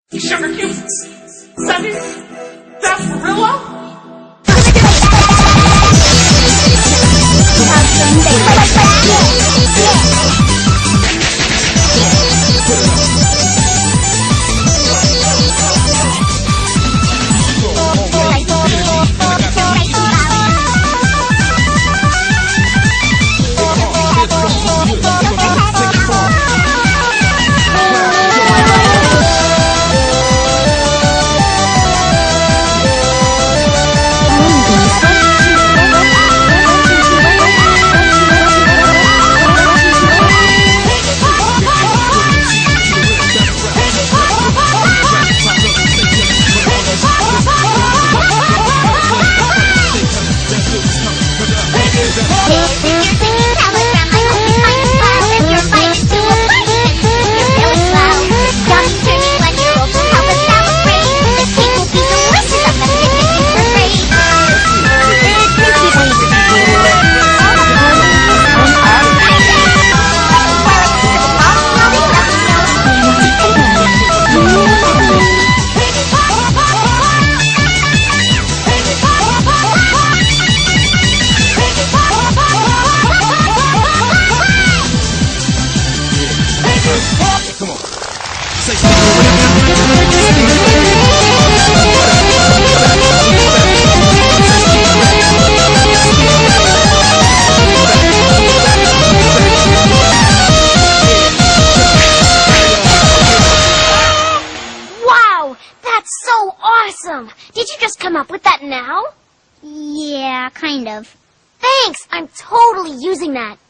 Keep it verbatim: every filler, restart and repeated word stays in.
Sugar cubes? Sunny? That's for real, though? That's so awesome! Did you just come up with that now? Yeah, kind of. Thanks! I'm totally using that.